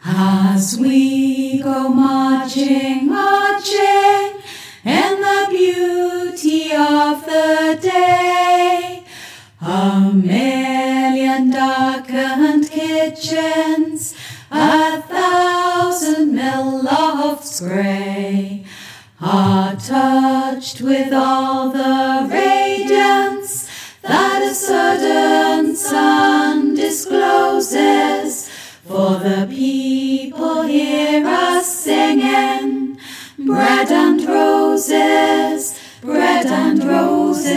As we go marching, marching in the beauty of the day, a million darkened kitchens, 1,000 mill lofts grey, are touched with all the radiance that a certain sun discloses. For the people hear us singing, bread and roses, bread and roses.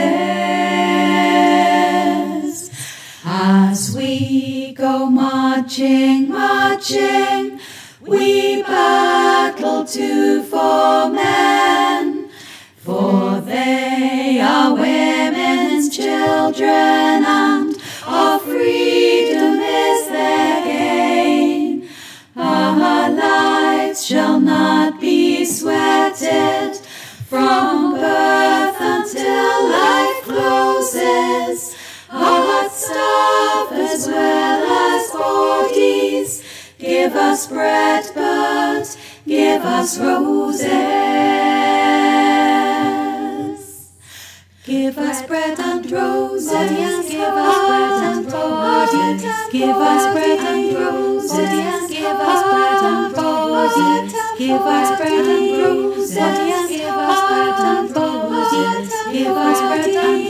As we go marching, marching, we battle too for men, for they are women's children, and our freedom is their gain. Our lives shall not be sweated from birth until life closes. Our staff as well as bodies, give us bread, but give us roses. Give us bread and roses, give us bread and roses, give us bread and roses, give us bread and roses, give us bread and roses, give us bread and roses, give us bread and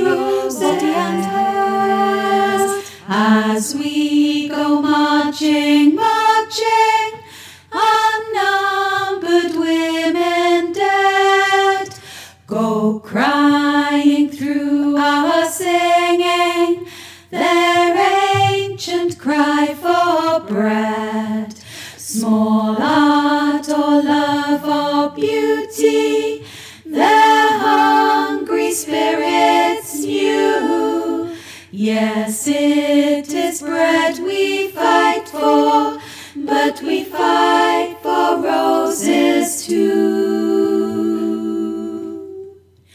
roses. As we go marching, marching, unnumbered women dead, go crying through our singing, their ancient cry for bread. Small art or love or beauty, their hungry spirits knew. Yes, it is bread we fight for, but we fight for roses too.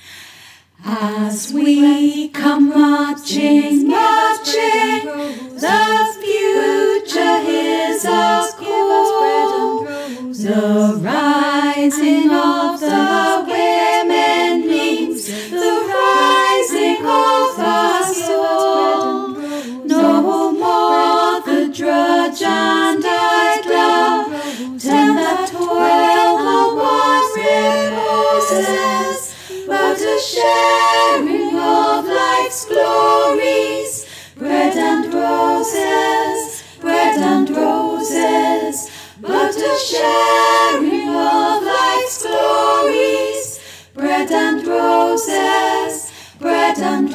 As we come marching, marching, the future is our call. The rising of the women means the rising of us all. No more the drudge and idler, tend that toil no one reposes, but a sharing of life's glories, bread and roses, bread and roses, but a sharing of life's glories, bread and roses, bread and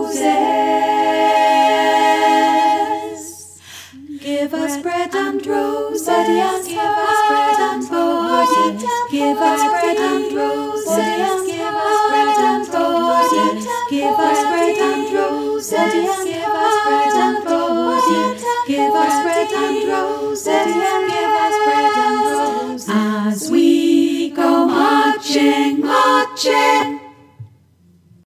roses. Give us bread and roses, give us bread and roses, give us bread and roses, give us bread and roses, give us bread and roses, give us bread and roses, give us bread and roses, give us bread and roses. As we go marching, marching,